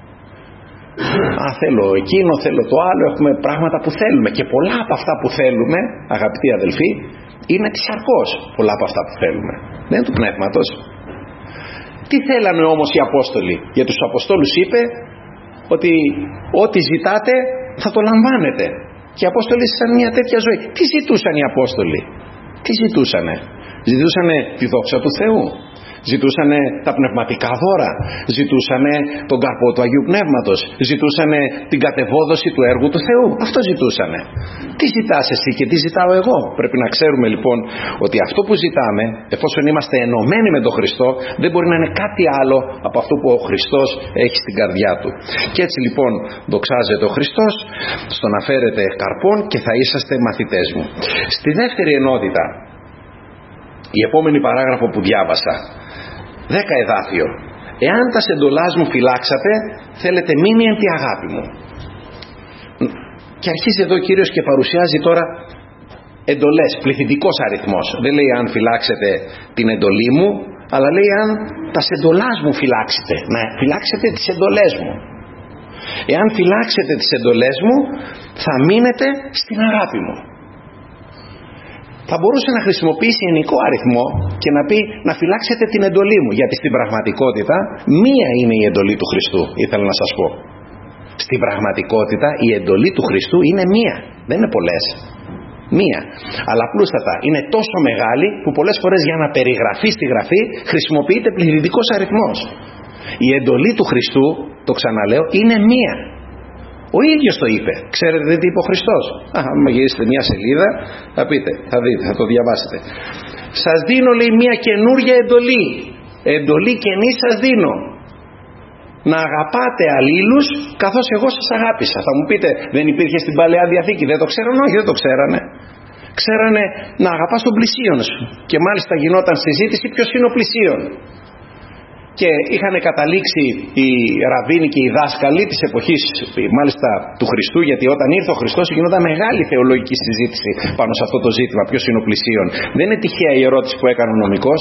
Θέλω εκείνο, θέλω το άλλο. Έχουμε πράγματα που θέλουμε και πολλά από αυτά που θέλουμε, αγαπητοί αδελφοί, είναι της σαρκός. Πολλά από αυτά που θέλουμε, δεν είναι του πνεύματος. Τι θέλανε όμως οι Απόστολοι? Για τους Αποστόλους είπε ότι ό,τι ζητάτε θα το λαμβάνετε. Και οι Απόστολοι ήταν μια τέτοια ζωή. Τι ζητούσαν οι Απόστολοι? Τι ζητούσανε? Ζητούσανε τη δόξα του Θεού, ζητούσανε τα πνευματικά δώρα, ζητούσανε τον καρπό του Αγίου Πνεύματος, ζητούσανε την κατεβόδοση του έργου του Θεού. Αυτό ζητούσανε. Τι ζητάς εσύ και τι ζητάω εγώ? Πρέπει να ξέρουμε λοιπόν ότι αυτό που ζητάμε, εφόσον είμαστε ενωμένοι με τον Χριστό, δεν μπορεί να είναι κάτι άλλο από αυτό που ο Χριστός έχει στην καρδιά του. Και έτσι λοιπόν δοξάζεται ο Χριστός στο να φέρετε καρπόν και θα είσαστε μαθητές μου. Στη δεύτερη ενότητα, η επόμενη παράγραφο που διάβασα, 10 εδάφιο. Εάν τα εντολάς μου φυλάξατε, θέλετε μείνει εν τη αγάπη μου. Και αρχίζει εδώ ο Κύριος και παρουσιάζει τώρα εντολές, πληθυντικός αριθμός. Δεν λέει αν φυλάξετε την εντολή μου, αλλά λέει αν τα εντολάς μου φυλάξετε. Να φυλάξετε τις εντολές μου. Εάν φυλάξετε τις εντολές μου, θα μείνετε στην αγάπη μου. Θα μπορούσε να χρησιμοποιήσει ενικό αριθμό και να πει να φυλάξετε την εντολή μου, γιατί στην πραγματικότητα μία είναι η εντολή του Χριστού. Ήθελα να σας πω, στην πραγματικότητα η εντολή του Χριστού είναι μία, δεν είναι πολλές, μία. Αλλά απλούστατα είναι τόσο μεγάλη που πολλές φορές για να περιγραφεί στη Γραφή χρησιμοποιείται πληθυντικός αριθμός. Η εντολή του Χριστού, το ξαναλέω, είναι μία. Ο ίδιος το είπε. Ξέρετε τι είπε ο Χριστός? Αν γυρίσετε μια σελίδα θα πείτε, θα δείτε, θα το διαβάσετε. Σας δίνω, λέει, μια καινούργια εντολή. Εντολή καινή σας δίνω. Να αγαπάτε αλλήλους καθώς εγώ σας αγάπησα. Θα μου πείτε, δεν υπήρχε στην Παλαιά Διαθήκη? Δεν το ξέρανε? Όχι, δεν το ξέρανε. Ξέρανε να αγαπάς τον πλησίον σου. Και μάλιστα γινόταν συζήτηση ποιος είναι ο πλησίον. Και είχαν καταλήξει οι ραβίνοι και οι δάσκαλοι της εποχής μάλιστα του Χριστού, γιατί όταν ήρθε ο Χριστός γινόταν μεγάλη θεολογική συζήτηση πάνω σε αυτό το ζήτημα, ποιος είναι ο πλησίον. Δεν είναι τυχαία η ερώτηση που έκανε ο νομικός,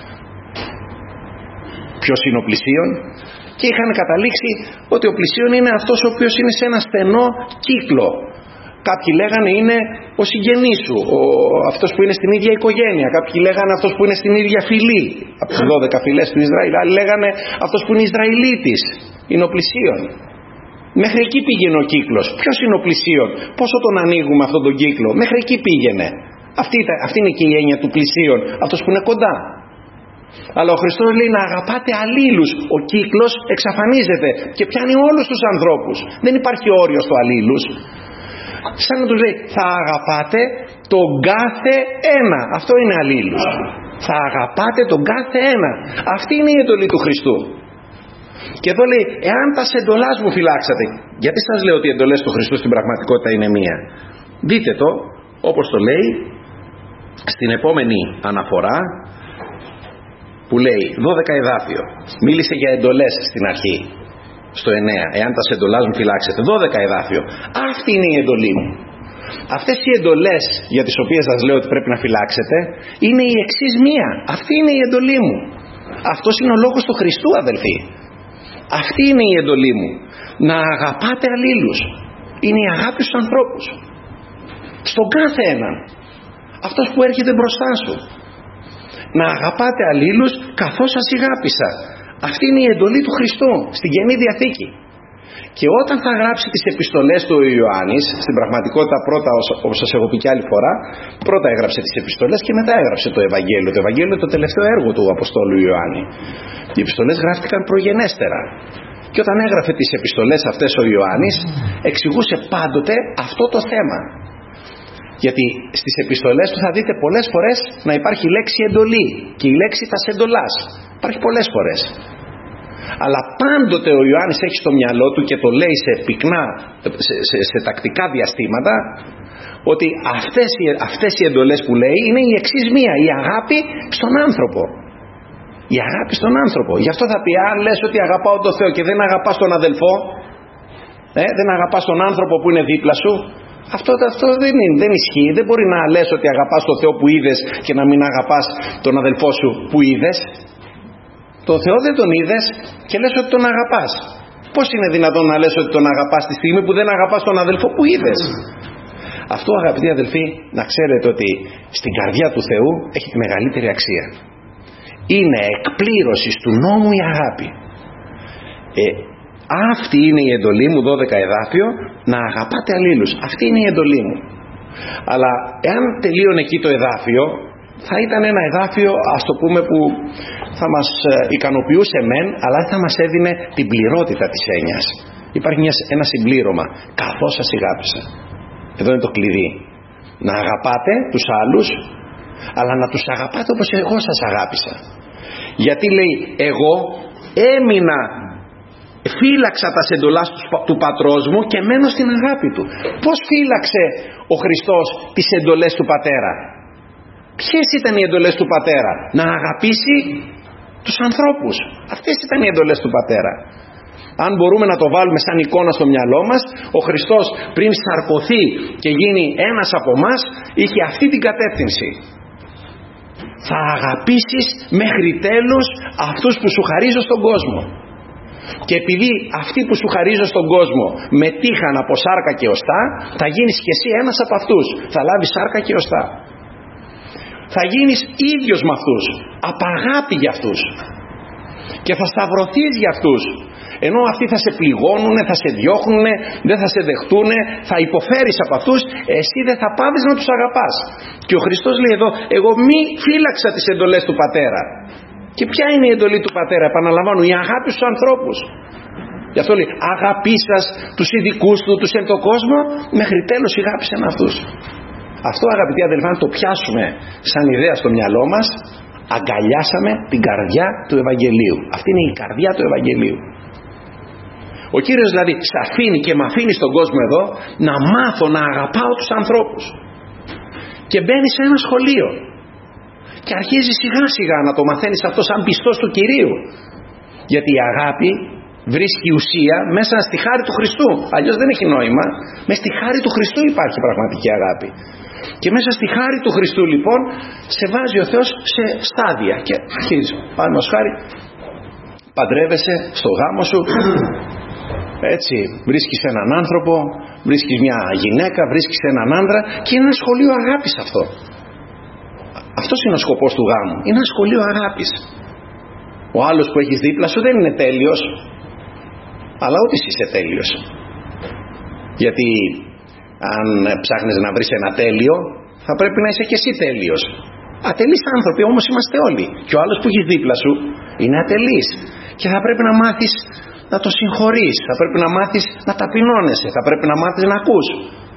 ποιος είναι ο πλησίον, και είχαν καταλήξει ότι ο πλησίον είναι αυτός ο οποίος είναι σε ένα στενό κύκλο. Κάποιοι λέγανε είναι ο συγγενής σου, αυτός που είναι στην ίδια οικογένεια. Κάποιοι λέγανε αυτός που είναι στην ίδια φυλή, από τις 12 φυλές του Ισραήλ. Άλλοι λέγανε αυτός που είναι Ισραηλίτης, είναι ο πλησίον. Μέχρι εκεί πήγαινε ο κύκλος. Ποιος είναι ο πλησίον? Πόσο τον ανοίγουμε αυτόν τον κύκλο? Μέχρι εκεί πήγαινε. Αυτή είναι και η έννοια του πλησίον, αυτός που είναι κοντά. Αλλά ο Χριστός λέει να αγαπάτε αλλήλους. Ο κύκλος εξαφανίζεται και πιάνει όλους τους ανθρώπους. Δεν υπάρχει όριο στο αλλήλους. Σαν να τους λέει, θα αγαπάτε τον κάθε ένα. Αυτό είναι αλλήλους. Θα αγαπάτε τον κάθε ένα. Αυτή είναι η εντολή του Χριστού. Και εδώ λέει, εάν τα εντολάς μου φυλάξατε. Γιατί σας λέω ότι οι εντολές του Χριστού στην πραγματικότητα είναι μία? Δείτε το, όπως το λέει στην επόμενη αναφορά, που λέει 12 εδάφιο. Μίλησε για εντολές στην αρχή, στο 9, εάν τα εντολάς μου φυλάξετε. 12 εδάφιο. Αυτή είναι η εντολή μου. Αυτές οι εντολές για τις οποίες σας λέω ότι πρέπει να φυλάξετε είναι η εξής μία. Αυτή είναι η εντολή μου. Αυτός είναι ο λόγος του Χριστού, αδελφοί. Αυτή είναι η εντολή μου. Να αγαπάτε αλλήλους. Είναι η αγάπη στους ανθρώπους. Στον κάθε έναν. Αυτός που έρχεται μπροστά σου. Να αγαπάτε αλλήλους καθώς σας αγάπησα. Αυτή είναι η εντολή του Χριστού στην Καινή Διαθήκη. Και όταν θα γράψει τις επιστολές του Ιωάννης, στην πραγματικότητα πρώτα, όπως σας έχω πει και άλλη φορά, πρώτα έγραψε τις επιστολές και μετά έγραψε το Ευαγγέλιο. Το Ευαγγέλιο είναι το τελευταίο έργο του Αποστόλου Ιωάννη. Οι επιστολές γράφτηκαν προγενέστερα. Και όταν έγραφε τις επιστολές αυτές ο Ιωάννης, εξηγούσε πάντοτε αυτό το θέμα. Γιατί στις επιστολές του θα δείτε πολλές φορές να υπάρχει η λέξη εντολή και η λέξη τας εντολάς. Υπάρχει πολλές φορές. Αλλά πάντοτε ο Ιωάννης έχει στο μυαλό του και το λέει σε πυκνά, σε τακτικά διαστήματα, ότι αυτές οι εντολές που λέει είναι η εξής μία, η αγάπη στον άνθρωπο. Η αγάπη στον άνθρωπο. Γι' αυτό θα πει, αν λες ότι αγαπάω τον Θεό και δεν αγαπάς τον αδελφό, δεν αγαπάς τον άνθρωπο που είναι δίπλα σου, αυτό δεν ισχύει. Δεν μπορεί να λες ότι αγαπάς τον Θεό που είδες και να μην αγαπάς τον αδελφό σου που είδες. Τον Θεό δεν τον είδες και λες ότι τον αγαπάς. Πώς είναι δυνατόν να λες ότι τον αγαπάς τη στιγμή που δεν αγαπάς τον αδελφό που είδες? Αυτό, αγαπητοί αδελφοί, να ξέρετε ότι στην καρδιά του Θεού έχει τη μεγαλύτερη αξία. Είναι εκπλήρωση του νόμου η αγάπη. Αυτή είναι η εντολή μου, 12 εδάφιο, να αγαπάτε αλλήλους. Αυτή είναι η εντολή μου. Αλλά εάν τελείωνε εκεί το εδάφιο, θα ήταν ένα εδάφιο, ας το πούμε, που θα μας ικανοποιούσε μεν, αλλά δεν θα μας έδινε την πληρότητα της έννοιας. Υπάρχει ένα συμπλήρωμα. Καθώς σας αγάπησα. Εδώ είναι το κλειδί. Να αγαπάτε τους άλλους, αλλά να τους αγαπάτε όπως εγώ σας αγάπησα. Γιατί λέει, εγώ έμεινα, φύλαξα τα εντολάς του πατρός μου και μένω στην αγάπη του. Πώς φύλαξε ο Χριστός τις εντολές του πατέρα? Ποιες ήταν οι εντολές του πατέρα? Να αγαπήσει τους ανθρώπους. Αυτές ήταν οι εντολές του πατέρα. Αν μπορούμε να το βάλουμε σαν εικόνα στο μυαλό μας, ο Χριστός πριν σαρκωθεί και γίνει ένας από εμάς, είχε αυτή την κατεύθυνση. Θα αγαπήσεις μέχρι τέλους αυτούς που σου χαρίζω στον κόσμο. Και επειδή αυτοί που σου χαρίζω στον κόσμο μετήχαν από σάρκα και οστά, θα γίνεις και εσύ ένας από αυτούς. Θα λάβεις σάρκα και οστά. Θα γίνεις ίδιος με αυτούς, από αγάπη για αυτούς, και θα σταυρωθείς για αυτούς. Ενώ αυτοί θα σε πληγώνουνε, θα σε διώχνουνε, δεν θα σε δεχτούνε, θα υποφέρεις από αυτούς, εσύ δεν θα πάβεις να τους αγαπάς. Και ο Χριστός λέει εδώ, εγώ μη φύλαξα τις εντολές του πατέρα. Και ποια είναι η εντολή του πατέρα? Επαναλαμβάνω, η αγάπη στους ανθρώπους. Γι' αυτό λέει, αγαπήσας τους ειδικούς του, τους εν το κόσμο, μέχρι τέλος αγάπησαν αυτούς. Αυτό, αγαπητοί αδελφοί, αν το πιάσουμε σαν ιδέα στο μυαλό μας, αγκαλιάσαμε την καρδιά του Ευαγγελίου. Αυτή είναι η καρδιά του Ευαγγελίου. Ο Κύριος δηλαδή σε αφήνει και με αφήνει στον κόσμο εδώ να μάθω να αγαπάω τους ανθρώπους. Και μπαίνει σε ένα σχολείο και αρχίζει σιγά σιγά να το μαθαίνεις αυτό σαν πιστός του Κυρίου. Γιατί η αγάπη βρίσκει ουσία μέσα στη χάρη του Χριστού. Αλλιώς δεν έχει νόημα. Μέσα στη χάρη του Χριστού υπάρχει πραγματική αγάπη. Και μέσα στη χάρη του Χριστού λοιπόν σε βάζει ο Θεός σε στάδια. Και αρχίζεις, πάνω ως χάρη, παντρεύεσαι στο γάμο σου, έτσι, βρίσκεις έναν άνθρωπο, βρίσκεις μια γυναίκα, βρίσκεις έναν άντρα, και είναι ένα σχολείο αγάπης αυτό. Αυτός είναι ο σκοπός του γάμου. Είναι ένα σχολείο αγάπης. Ο άλλος που έχεις δίπλα σου δεν είναι τέλειος, αλλά ούτε εσύ είσαι τέλειος. Γιατί αν ψάχνεις να βρεις ένα τέλειο, θα πρέπει να είσαι και εσύ τέλειος. Ατελείς άνθρωποι όμως είμαστε όλοι. Και ο άλλος που έχεις δίπλα σου είναι ατελής. Και θα πρέπει να μάθεις να το συγχωρείς. Θα πρέπει να μάθεις να ταπεινώνεσαι. Θα πρέπει να μάθεις να ακούς.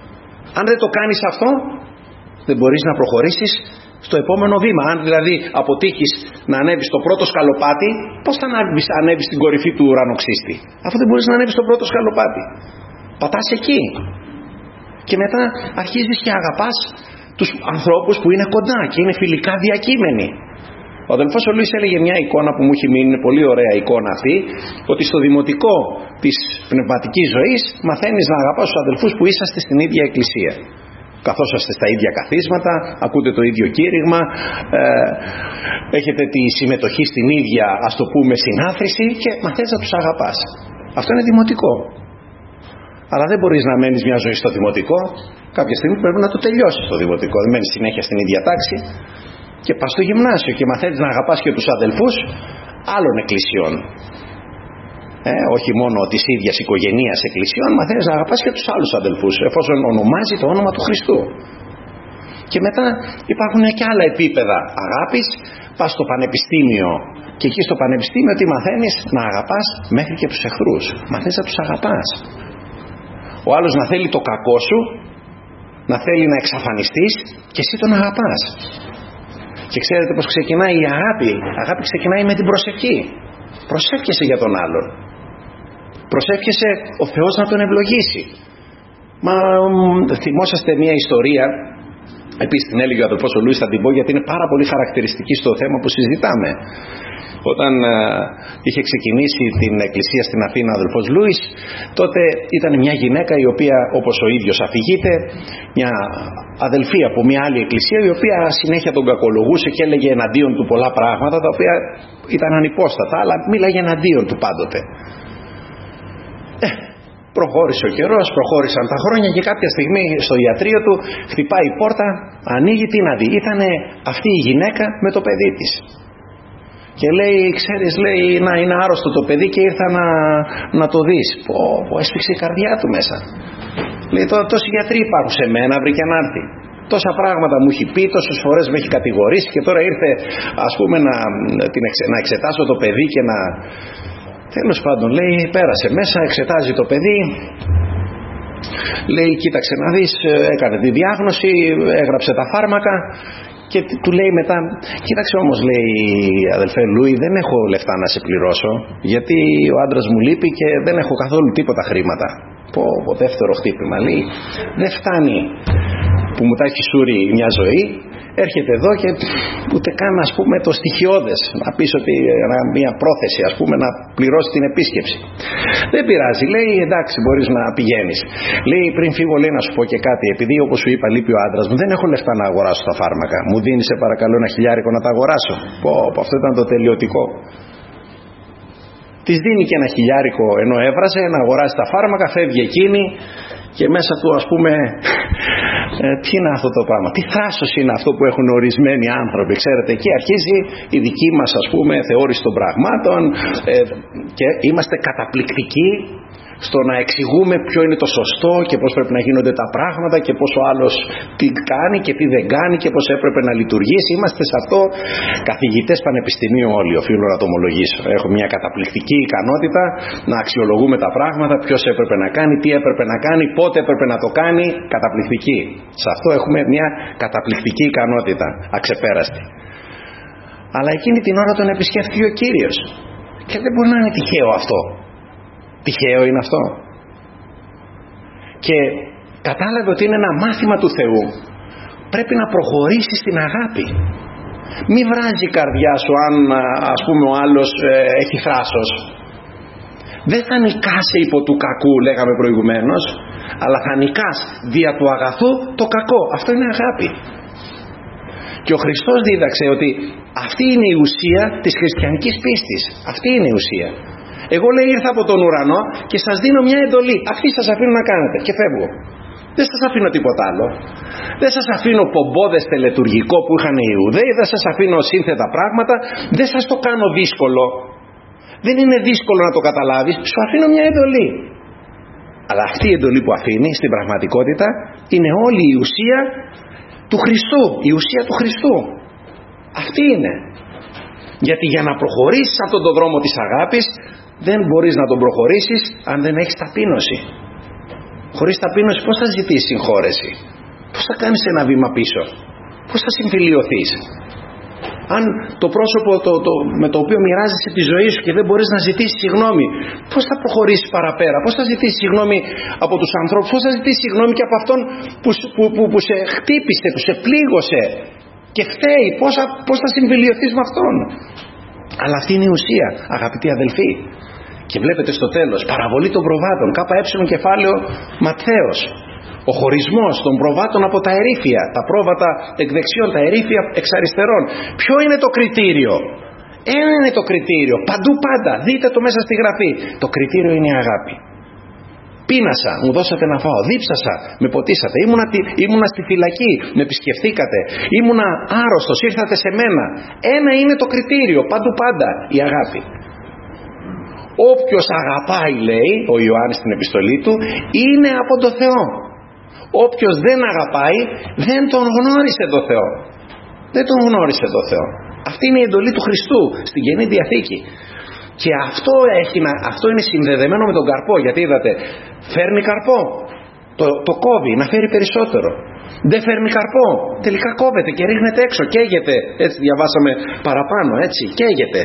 Αν δεν το κάνεις αυτό, δεν μπορείς να προχωρήσεις στο επόμενο βήμα. Αν δηλαδή αποτύχεις να ανέβεις στο πρώτο σκαλοπάτι, πώς θα ανέβεις στην κορυφή του ουρανοξύστη, αφού δεν μπορείς να ανέβεις στο πρώτο σκαλοπάτι? Πατάς εκεί. Και μετά αρχίζεις και αγαπάς τους ανθρώπους που είναι κοντά και είναι φιλικά διακείμενοι. Ο αδελφός ο Λουίς έλεγε μια εικόνα που μου έχει μείνει, είναι πολύ ωραία εικόνα αυτή, ότι στο δημοτικό της πνευματικής ζωής μαθαίνεις να αγαπάς τους αδελφούς που είσαστε στην ίδια εκκλησία. Καθώς είστε στα ίδια καθίσματα, ακούτε το ίδιο κήρυγμα, έχετε τη συμμετοχή στην ίδια, ας το πούμε, συνάθρηση και μαθαίνεις να τους αγαπάς. Αυτό είναι δημοτικό. Αλλά δεν μπορείς να μένεις μια ζωή στο δημοτικό. Κάποια στιγμή πρέπει να το τελειώσεις το δημοτικό. Δεν μένεις συνέχεια στην ίδια τάξη. Και πας στο γυμνάσιο και μαθαίνεις να αγαπάς και τους αδελφούς άλλων εκκλησιών. Όχι μόνο της ίδιας οικογενείας εκκλησιών, μαθαίνεις να αγαπάς και τους άλλους αδελφούς, εφόσον ονομάζει το όνομα του Χριστού. Και μετά υπάρχουν και άλλα επίπεδα αγάπης. Πας στο πανεπιστήμιο και εκεί στο πανεπιστήμιο τι μαθαίνεις? Να αγαπάς μέχρι και τους εχθρούς. Μαθαίνεις να τους αγαπάς. Ο άλλος να θέλει το κακό σου, να θέλει να εξαφανιστείς και εσύ τον αγαπάς. Και ξέρετε πως ξεκινάει η αγάπη? Η αγάπη ξεκινάει με την προσευχή. Προσεύχεσαι για τον άλλον. Προσεύχεσαι ο Θεός να τον ευλογήσει. Μα θυμόσαστε μια ιστορία, επίσης την έλεγε ο αδελφός ο Λουίς, θα την πω γιατί είναι πάρα πολύ χαρακτηριστική στο θέμα που συζητάμε. Όταν είχε ξεκινήσει την εκκλησία στην Αθήνα ο αδελφός Λουίς, τότε ήταν μια γυναίκα η οποία, όπως ο ίδιος αφηγείται, μια αδελφή από μια άλλη εκκλησία, η οποία συνέχεια τον κακολογούσε και έλεγε εναντίον του πολλά πράγματα τα οποία ήταν ανυπόστατα, αλλά μίλαγε εναντίον του πάντοτε. Προχώρησε ο καιρός, προχώρησαν τα χρόνια και κάποια στιγμή στο ιατρείο του χτυπάει η πόρτα, ανοίγει, τι να δει? Ήτανε αυτή η γυναίκα με το παιδί της. Και λέει, ξέρεις, λέει, να είναι άρρωστο το παιδί και ήρθα να το δεις. Έσφιξε η καρδιά του μέσα. Λέει, τόσοι γιατροί υπάρχουν σε μένα, βρήκε να έρθει. Τόσα πράγματα μου έχει πει, τόσες φορές με έχει κατηγορήσει και τώρα ήρθε, ας πούμε, να εξετάσω το παιδί και να... Τέλος πάντων, λέει, πέρασε μέσα, εξετάζει το παιδί, λέει, κοίταξε να δεις, έκανε τη διάγνωση, έγραψε τα φάρμακα και του λέει μετά, κοίταξε όμως, λέει, αδελφέ Λούι, δεν έχω λεφτά να σε πληρώσω, γιατί ο άντρας μου λείπει και δεν έχω καθόλου τίποτα χρήματα. Πω, δεύτερο χτύπημα, λέει, δεν φτάνει που μου τα έχει σούρει μια ζωή, έρχεται εδώ και ούτε καν, ας πούμε, το στοιχειώδες να πεις ότι μια πρόθεση, ας πούμε, να πληρώσει την επίσκεψη. Δεν πειράζει, λέει, εντάξει, μπορείς να πηγαίνεις. Λέει, πριν φύγω, λέει, να σου πω και κάτι, επειδή όπως σου είπα λείπει ο άντρας μου, δεν έχω λεφτά να αγοράσω τα φάρμακα, μου δίνεις σε παρακαλώ $1.000 να τα αγοράσω? Αυτό ήταν το τελειωτικό. Της δίνει και $1.000 ενώ έβραζε να αγοράσει τα φάρμακα, φεύγει εκείνη και μέσα του, ας πούμε, τι είναι αυτό το πράγμα, τι θράσος είναι αυτό που έχουν ορισμένοι άνθρωποι, ξέρετε, εκεί αρχίζει η δική μας, ας πούμε, θεώρηση των πραγμάτων και είμαστε καταπληκτικοί στο να εξηγούμε ποιο είναι το σωστό και πώς πρέπει να γίνονται τα πράγματα και πώς ο άλλος τι κάνει και τι δεν κάνει και πώς έπρεπε να λειτουργήσει. Είμαστε σε αυτό καθηγητές πανεπιστημίου όλοι, οφείλω να το ομολογήσω. Έχω μια καταπληκτική ικανότητα να αξιολογούμε τα πράγματα, ποιος έπρεπε να κάνει, τι έπρεπε να κάνει, πότε έπρεπε να το κάνει, καταπληκτική. Σε αυτό έχουμε μια καταπληκτική ικανότητα, αξεπέραστη. Αλλά εκείνη την ώρα τον επισκέφθηκε ο Κύριος και δεν μπορεί να είναι τυχαίο αυτό. Τυχαίο είναι αυτό? Και κατάλαβε ότι είναι ένα μάθημα του Θεού. Πρέπει να προχωρήσεις στην αγάπη. Μη βράζει η καρδιά σου αν, ας πούμε, ο άλλος έχει θράσος. Δεν θα νικάσει υπό του κακού, λέγαμε προηγουμένως, αλλά θα νικάς δια του αγαθού το κακό. Αυτό είναι αγάπη. Και ο Χριστός δίδαξε ότι αυτή είναι η ουσία της χριστιανικής πίστης. Αυτή είναι η ουσία. Εγώ, λέει, ήρθα από τον ουρανό και σας δίνω μια εντολή. Αυτή σας αφήνω να κάνετε και φεύγω. Δεν σας αφήνω τίποτα άλλο. Δεν σας αφήνω πομπόδες τελετουργικό που είχαν οι Ιουδαίοι. Δεν σας αφήνω σύνθετα πράγματα. Δεν σας το κάνω δύσκολο. Δεν είναι δύσκολο να το καταλάβεις. Σου αφήνω μια εντολή. Αλλά αυτή η εντολή που αφήνει στην πραγματικότητα είναι όλη η ουσία του Χριστού. Η ουσία του Χριστού. Αυτή είναι. Γιατί για να προχωρήσεις αυτόν τον δρόμο της αγάπης, δεν μπορείς να τον προχωρήσεις αν δεν έχεις ταπείνωση. Χωρίς ταπείνωση πώς θα ζητήσεις συγχώρεση? Πώς θα κάνεις ένα βήμα πίσω? Πώς θα συμφιλιωθείς? Αν το πρόσωπο με το οποίο μοιράζεσαι τη ζωή σου και δεν μπορείς να ζητήσεις συγγνώμη, πώς θα προχωρήσεις παραπέρα? Πώς θα ζητήσεις συγγνώμη από τους ανθρώπους? Πώς θα ζητήσεις συγγνώμη και από αυτόν που σε χτύπησε, που σε πλήγωσε και φταίει? Πώς θα συμφιλιωθείς με αυτόν? Αλλά αυτή είναι η ουσία, αγαπητοί αδελφοί. Και βλέπετε στο τέλος, παραβολή των προβάτων, ΚΕ κεφάλαιο Ματθαίος. Ο χωρισμός των προβάτων από τα ερήφια, τα πρόβατα εκ δεξιών, τα ερήφια εξ αριστερών. Ποιο είναι το κριτήριο? Ένα είναι το κριτήριο, παντού πάντα, δείτε το μέσα στη γραφή. Το κριτήριο είναι η αγάπη. Πείνασα, μου δώσατε να φάω, δίψασα, με ποτίσατε, ήμουνα στη φυλακή, με επισκεφθήκατε, ήμουνα άρρωστος, ήρθατε σε μένα. Ένα είναι το κριτήριο, παντού πάντα, η αγάπη. Όποιος αγαπάει, λέει ο Ιωάννης στην επιστολή του, είναι από το Θεό. Όποιος δεν αγαπάει, δεν τον γνώρισε το Θεό. Δεν τον γνώρισε το Θεό. Αυτή είναι η εντολή του Χριστού στην Καινή Διαθήκη. Και αυτό είναι συνδεδεμένο με τον καρπό. Γιατί είδατε, φέρνει καρπό, το κόβει να φέρει περισσότερο. Δεν φέρνει καρπό, τελικά κόβεται και ρίχνεται έξω, καίγεται. Έτσι διαβάσαμε παραπάνω, έτσι, καίγεται.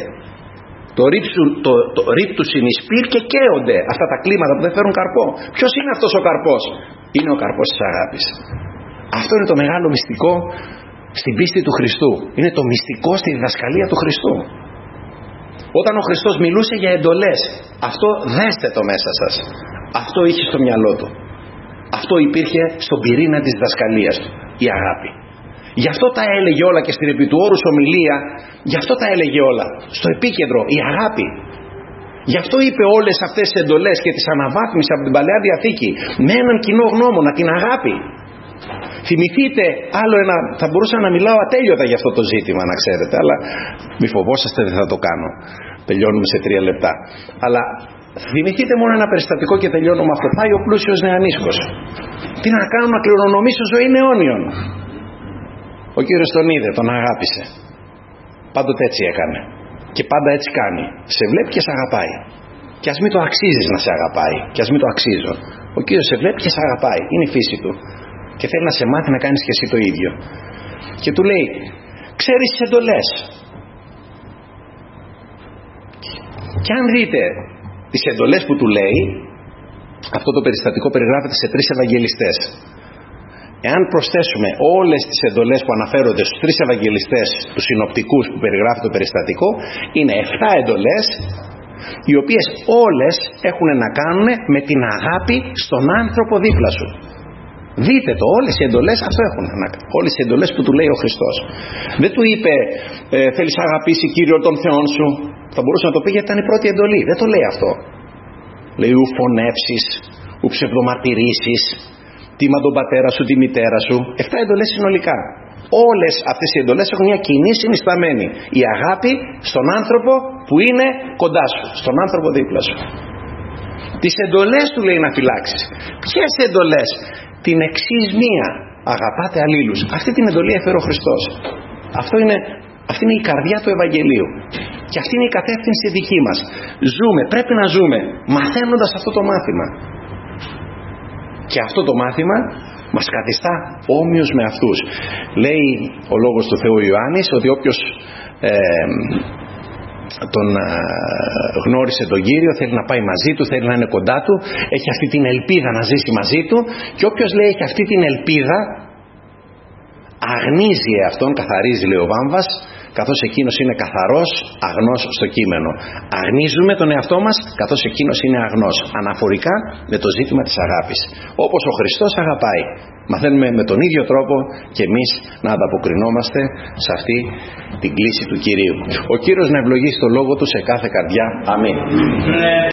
Το ρίπτου συνεισπύρ και καίονται αυτά τα κλίματα που δεν φέρουν καρπό. Ποιος είναι αυτός ο καρπός? Είναι ο καρπός της αγάπης. Αυτό είναι το μεγάλο μυστικό στην πίστη του Χριστού. Είναι το μυστικό στη διδασκαλία του Χριστού. Όταν ο Χριστός μιλούσε για εντολές, αυτό δέστε το μέσα σας. Αυτό είχε στο μυαλό του. Αυτό υπήρχε στον πυρήνα της διδασκαλίας του. Η αγάπη. Γι' αυτό τα έλεγε όλα και στην επί του όρους ομιλία. Γι' αυτό τα έλεγε όλα. Στο επίκεντρο η αγάπη. Γι' αυτό είπε όλες αυτές τις εντολές και τις αναβάθμισε από την Παλαιά Διαθήκη με έναν κοινό γνώμονα, την αγάπη. Θυμηθείτε άλλο ένα, θα μπορούσα να μιλάω ατέλειωτα για αυτό το ζήτημα, να ξέρετε, αλλά μη φοβόσαστε, δεν θα το κάνω. Τελειώνουμε σε 3 λεπτά. Αλλά θυμηθείτε μόνο ένα περιστατικό και τελειώνω με αυτό. Πάει ο πλούσιος νεανίσκος. Τι να κάνω, να κληρονομήσω ζωή αιώνιων. Ο Κύριος τον είδε, τον αγάπησε. Πάντοτε έτσι έκανε. Και πάντα έτσι κάνει. Σε βλέπει και σε αγαπάει. Και ας μην το αξίζεις να σε αγαπάει. Και ας μην το αξίζω. Ο Κύριος σε βλέπει και σε αγαπάει. Είναι η φύση του. Και θέλει να σε μάθει να κάνεις και εσύ το ίδιο. Και του λέει, ξέρεις τις εντολές. Και αν δείτε τις εντολές που του λέει, αυτό το περιστατικό περιγράφεται σε 3 Ευαγγελιστές. Εάν προσθέσουμε όλες τις εντολές που αναφέρονται στους 3 Ευαγγελιστές, τους συνοπτικούς που περιγράφει το περιστατικό, είναι 7 εντολές, οι οποίες όλες έχουν να κάνουν με την αγάπη στον άνθρωπο δίπλα σου. Δείτε το, όλες οι εντολές αυτό έχουν. Όλες οι εντολές που του λέει ο Χριστός. Δεν του είπε θέλεις να αγαπήσει Κύριο τον Θεόν σου. Θα μπορούσε να το πει γιατί ήταν η πρώτη εντολή. Δεν το λέει αυτό. Λέει ου φωνεύσεις, ου ψευδομαρτυρήσεις, τίμα τον πατέρα σου, τη μητέρα σου. 7 εντολές συνολικά. Όλες αυτές οι εντολές έχουν μια κοινή συνισταμένη. Η αγάπη στον άνθρωπο που είναι κοντά σου, στον άνθρωπο δίπλα σου. Τις εντολές του λέει να φυλάξεις. Ποιες εντολές? Την εξής μία, αγαπάτε αλλήλους. Αυτή την εντολή έφερε ο Χριστός. Αυτή είναι η καρδιά του Ευαγγελίου. Και αυτή είναι η κατεύθυνση δική μας. Ζούμε, πρέπει να ζούμε μαθαίνοντας αυτό το μάθημα. Και αυτό το μάθημα μας καθιστά όμοιος με αυτούς. Λέει ο Λόγος του Θεού Ιωάννης ότι όποιος τον γνώρισε τον Κύριο, θέλει να πάει μαζί του, θέλει να είναι κοντά του, έχει αυτή την ελπίδα να ζήσει μαζί του, και όποιος λέει έχει αυτή την ελπίδα αγνίζει εαυτόν, καθαρίζει λέει ο Βάμβας, καθώς εκείνος είναι καθαρός, αγνός στο κείμενο. Αγνίζουμε τον εαυτό μας καθώς εκείνος είναι αγνός, αναφορικά με το ζήτημα της αγάπης. Όπως ο Χριστός αγαπάει, μαθαίνουμε με τον ίδιο τρόπο και εμείς να ανταποκρινόμαστε σε αυτή την κλήση του Κυρίου. Ο Κύριος να ευλογήσει το λόγο του σε κάθε καρδιά. Αμήν.